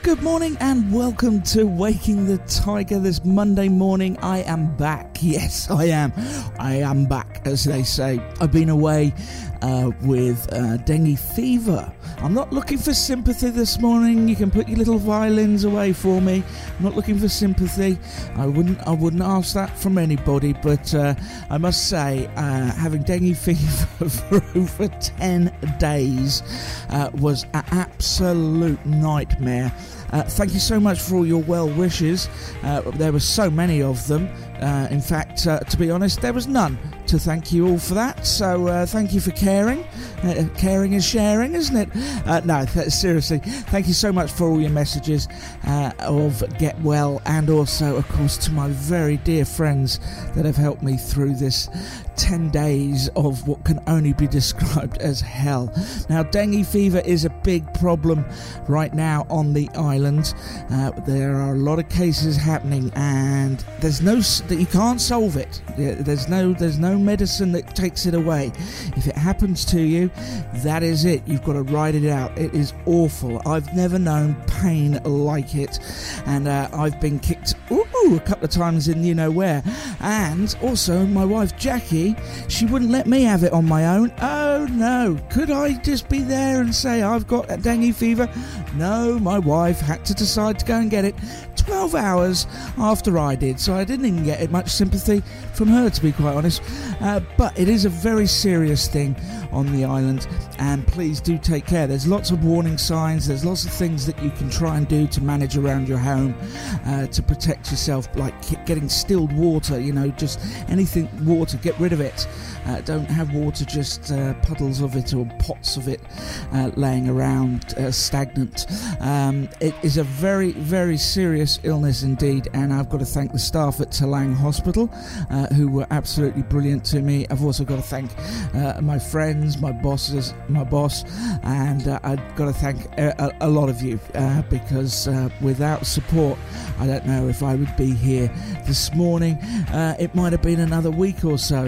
Good morning and welcome to Waking the Tiger this Monday morning. I am back. Yes, I am. I am back, as they say. I've been away with dengue fever. I'm not looking for sympathy this morning. You can put your little violins away for me. I'm not looking for sympathy. I wouldn't ask that from anybody, but I must say, having dengue fever for over 10 days was an absolute nightmare. Thank you so much for all your well wishes. There were so many of them. In fact, to be honest, there was none to thank you all for that. So thank you for caring. Caring is sharing, isn't it? No, seriously, thank you so much for all your messages of get well, and also, of course, to my very dear friends that have helped me through this 10 days of what can only be described as hell. Now, dengue fever is a big problem right now on the island. There are a lot of cases happening, and there's no that you can't solve it. There's no medicine that takes it away. If it happens to you, that is it. You've got to ride it out. It is awful. I've never known pain like it, and I've been kicked a couple of times in you know where. And also my wife Jackie, she wouldn't let me have it on my own. Oh no, could I just be there and say I've got a dengue fever? No, my wife had to decide to go and get it 12 hours after I did, so I didn't even get much sympathy from her, to be quite honest. But it is a very serious thing on the island, and please do take care. There's lots of warning signs, there's lots of things that you can try and do to manage around your home to protect yourself, like getting distilled water, just anything water, get rid of it. Don't have water, just puddles of it or pots of it laying around stagnant. It is a very, very serious illness indeed, and I've got to thank the staff at Talang Hospital who were absolutely brilliant to me. I've also got to thank my friends, my boss, and I've got to thank a lot of you because without support, I don't know if I would be here this morning. It might have been another week or so.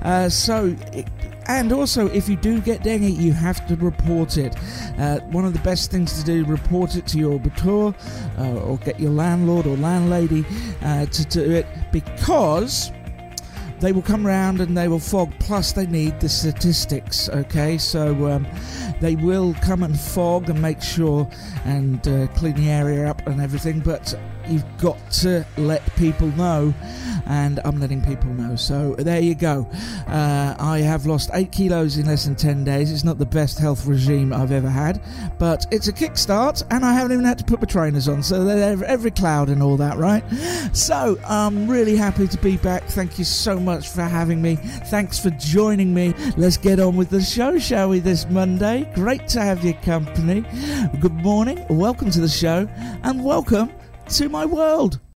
And also, if you do get dengue, you have to report it. One of the best things to do, report it to your obitur or get your landlord or landlady to do it, because they will come round and they will fog, plus they need the statistics, okay? So they will come and fog and make sure and clean the area up and everything, but you've got to let people know, and I'm letting people know. So there you go. I have lost 8 kilos in less than 10 days. It's not the best health regime I've ever had, but it's a kickstart, and I haven't even had to put my trainers on, so they're every cloud and all that, right? So I'm really happy to be back. Thank you so much for having me. Thanks for joining me. Let's get on with the show, shall we, this Monday? Great to have your company. Good morning, welcome to the show, and welcome to my world.